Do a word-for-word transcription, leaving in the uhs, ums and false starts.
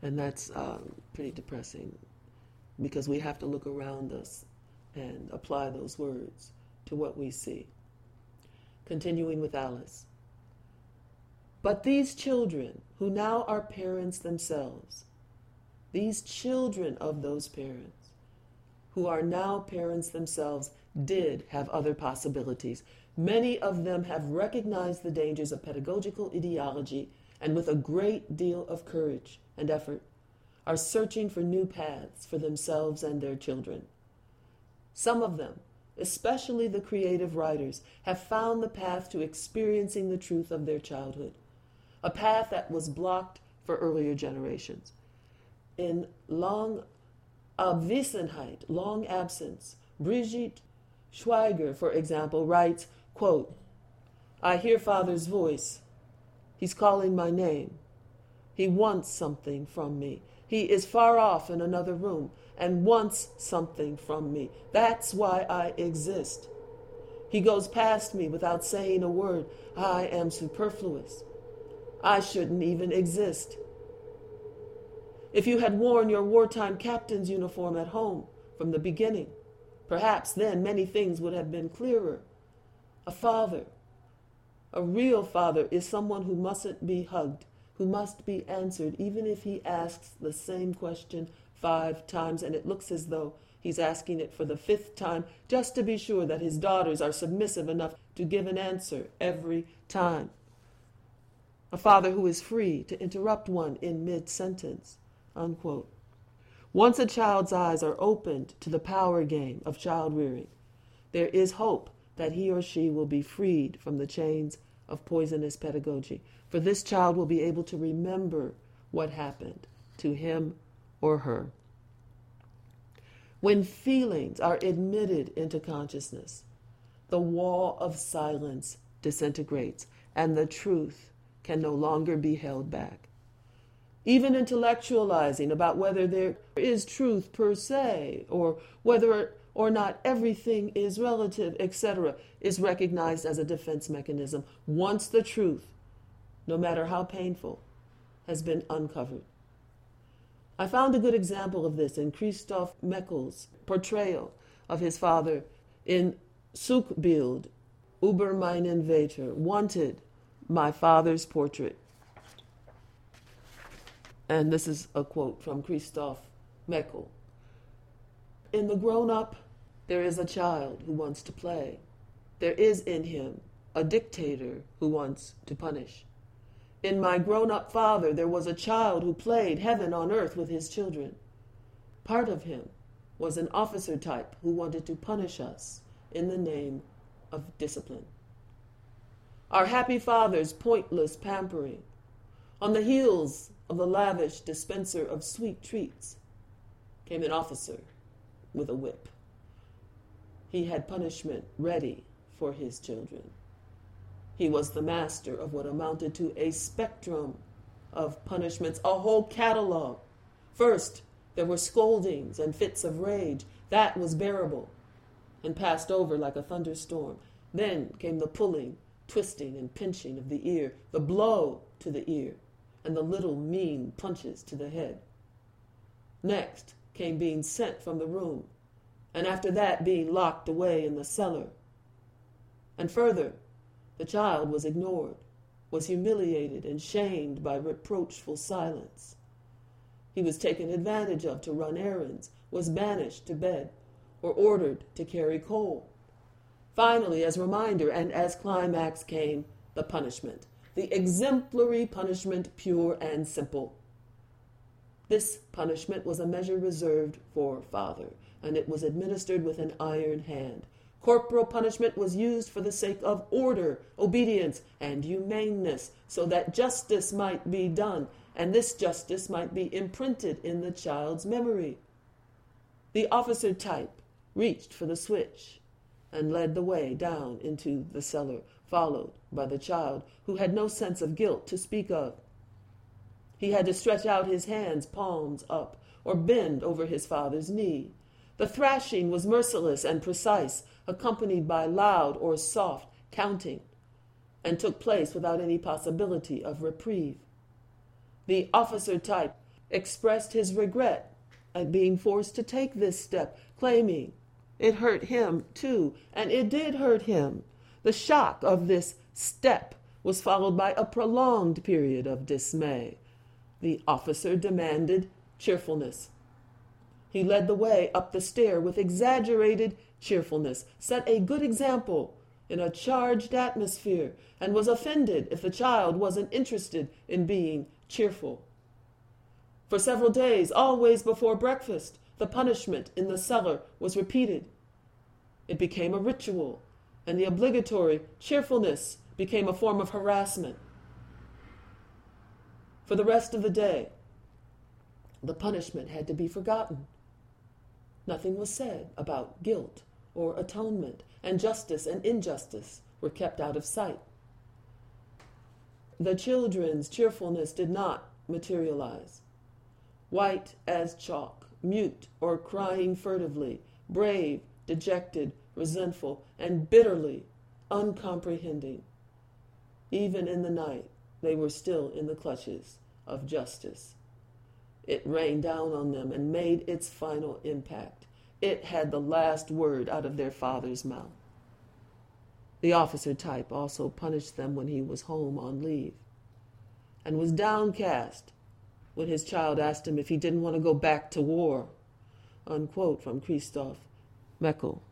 And that's um, pretty depressing, because we have to look around us and apply those words to what we see. Continuing with Alice. But these children, who now are parents themselves, these children of those parents, who are now parents themselves, did have other possibilities. Many of them have recognized the dangers of pedagogical ideology, and with a great deal of courage and effort, are searching for new paths for themselves and their children. Some of them, especially the creative writers, have found the path to experiencing the truth of their childhood, a path that was blocked for earlier generations. In Long Abwesenheit, long absence, Brigitte Schweiger, for example, writes, quote, I hear Father's voice. He's calling my name. He wants something from me. He is far off in another room and wants something from me. That's why I exist. He goes past me without saying a word. I am superfluous. I shouldn't even exist. If you had worn your wartime captain's uniform at home from the beginning, perhaps then many things would have been clearer. A father, a real father, is someone who mustn't be hugged, who must be answered, even if he asks the same question five times, and it looks as though he's asking it for the fifth time, just to be sure that his daughters are submissive enough to give an answer every time. A father who is free to interrupt one in mid-sentence, unquote. Once a child's eyes are opened to the power game of child rearing, there is hope that he or she will be freed from the chains of poisonous pedagogy, for this child will be able to remember what happened to him or her. When feelings are admitted into consciousness, the wall of silence disintegrates, and the truth can no longer be held back. Even intellectualizing about whether there is truth per se, or whether or not everything is relative, et cetera, is recognized as a defense mechanism once the truth, no matter how painful, has been uncovered. I found a good example of this in Christoph Meckel's portrayal of his father in Suchbild, über meinen Vater, Wanted, My Father's Portrait. And this is a quote from Christoph Meckel. In the grown-up, there is a child who wants to play. There is in him a dictator who wants to punish. In my grown-up father, there was a child who played heaven on earth with his children. Part of him was an officer type who wanted to punish us in the name of discipline. Our happy father's pointless pampering, on the heels of the lavish dispenser of sweet treats, came an officer with a whip. He had punishment ready for his children. He was the master of what amounted to a spectrum of punishments, a whole catalog. First, there were scoldings and fits of rage. That was bearable and passed over like a thunderstorm. Then came the pulling, twisting, and pinching of the ear, the blow to the ear, and the little mean punches to the head. Next came being sent from the room, and after that being locked away in the cellar. And further, the child was ignored, was humiliated and shamed by reproachful silence. He was taken advantage of to run errands, was banished to bed, or ordered to carry coal. Finally, as reminder and as climax came the punishment, the exemplary punishment, pure and simple. This punishment was a measure reserved for father, and it was administered with an iron hand. Corporal punishment was used for the sake of order, obedience, and humaneness, so that justice might be done, and this justice might be imprinted in the child's memory. The officer type reached for the switch and led the way down into the cellar, followed by the child, who had no sense of guilt to speak of. He had to stretch out his hands, palms up, or bend over his father's knee. The thrashing was merciless and precise, accompanied by loud or soft counting, and took place without any possibility of reprieve. The officer type expressed his regret at being forced to take this step, claiming it hurt him too, and it did hurt him. The shock of this step was followed by a prolonged period of dismay. The officer demanded cheerfulness. He led the way up the stair with exaggerated cheerfulness, set a good example in a charged atmosphere, and was offended if the child wasn't interested in being cheerful. For several days, always before breakfast, the punishment in the cellar was repeated. It became a ritual, and the obligatory cheerfulness became a form of harassment. For the rest of the day, the punishment had to be forgotten. Nothing was said about guilt or atonement, and justice and injustice were kept out of sight. The children's cheerfulness did not materialize. White as chalk, mute or crying furtively, brave, dejected, resentful, and bitterly uncomprehending. Even in the night, they were still in the clutches of justice. It rained down on them and made its final impact. It had the last word out of their father's mouth. The officer type also punished them when he was home on leave, and was downcast when his child asked him if he didn't want to go back to war. Unquote from Christoph Meckel.